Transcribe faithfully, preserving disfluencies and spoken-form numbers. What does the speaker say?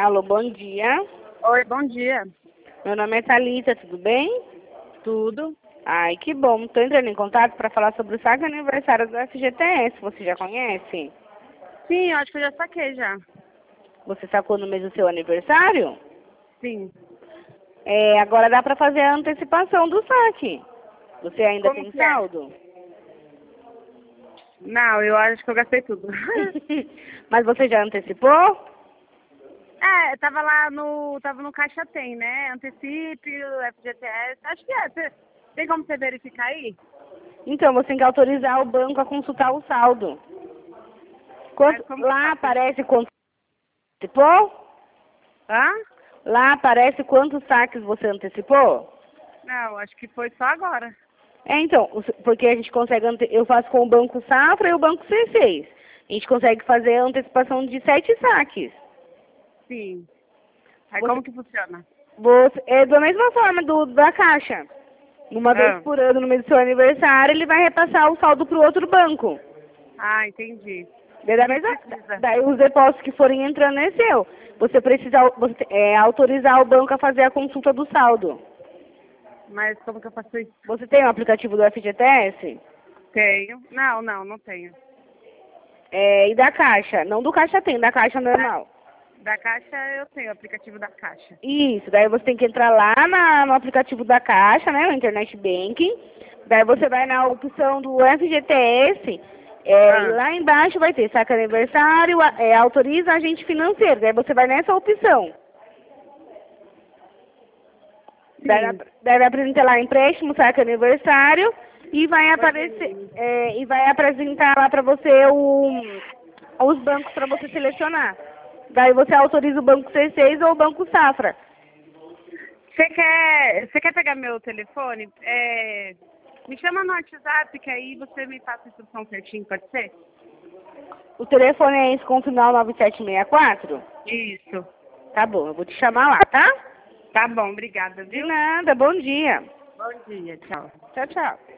Alô, bom dia. Oi, bom dia. Meu nome é Thalita, tudo bem? Tudo? Ai, que bom. Estou entrando em contato para falar sobre o saque aniversário do F G T S. Você já conhece? Sim, eu acho que eu já saquei já. Você sacou no mês do seu aniversário? Sim. É, agora dá para fazer a antecipação do saque. Você ainda Como tem que é? saldo? Não, eu acho que eu gastei tudo. Mas você já antecipou? É, tava lá no. Tava no Caixa Tem, né? Antecipe, o F G T S. Acho que é. Cê- Tem como você verificar aí? Então, você tem que autorizar o banco a consultar o saldo. Quanto, Mas como que eu lá faço isso? aparece quanto antecipou? Hã? Lá aparece quantos saques você antecipou? Não, acho que foi só agora. É, então, os- porque a gente consegue, ante- eu faço com o Banco Safra e o Banco C seis. A gente consegue fazer a antecipação de sete saques. Sim. Aí Você, como que funciona? você, é da mesma forma do, da Caixa. Uma vez Ah, por ano, no mês do seu aniversário, ele vai repassar o saldo para o outro banco. ah, entendi. Daí, O da que que mesma, precisa? daí os depósitos que forem entrando é seu. Você precisa au- você, é, autorizar o banco a fazer a consulta do saldo. Mas como que eu faço isso? Você tem o aplicativo do F G T S? Tenho. Não, não, não tenho. É, e da Caixa? Não do Caixa tem, da Caixa normal. Da Caixa eu tenho, o aplicativo da Caixa. Isso, daí você tem que entrar lá na- no aplicativo da Caixa, né, no Internet Banking. Daí você vai na opção do F G T S, é, e Ah, lá embaixo vai ter saque aniversário, a- é, autoriza agente financeiro. Daí você vai nessa opção. Daí, sim. daí vai apresentar lá empréstimo, saque aniversário e vai aparecer, é, e vai apresentar lá para você o, os bancos para você selecionar. Daí você autoriza o Banco C seis ou o Banco Safra. Você quer, você quer pegar meu telefone? É, me chama no WhatsApp que aí você me passa a instrução certinho, pode ser? O telefone é esse com o final nove sete seis quatro? Isso. Tá bom, eu vou te chamar lá, tá? Tá bom, obrigada, De viu? nada, bom dia. Bom dia, tchau. Tchau, tchau.